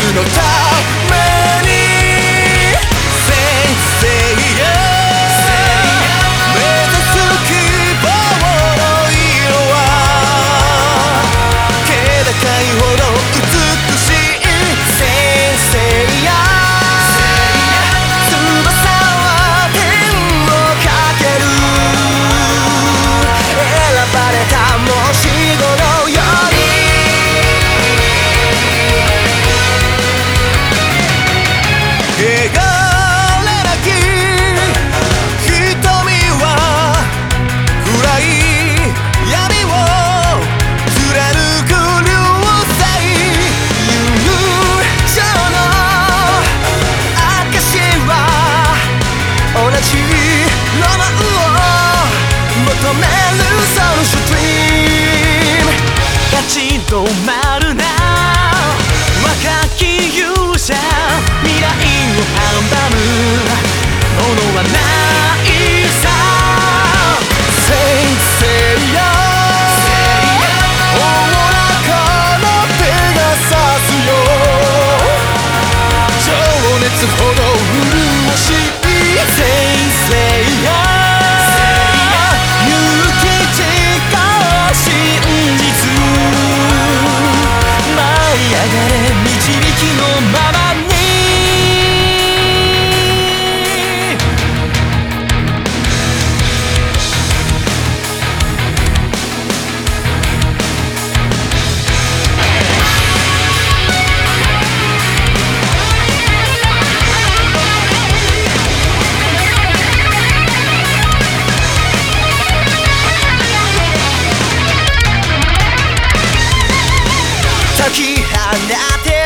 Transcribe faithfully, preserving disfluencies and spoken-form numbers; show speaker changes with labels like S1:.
S1: のために先生よ目指す希望の色は気高いほど美しい先生や翼は天をかける選ばれた申し子のように汚れなき瞳は暗い闇を貫く流星友情の証は同じロマンを求めるソルシュドリーム立ち止まるな若き勇者未来を阻むものはないさ先生よおおらかな手が差すよ情熱ほど潤しい先生や勇気誓う真実舞い上がれ導きのままに解き放て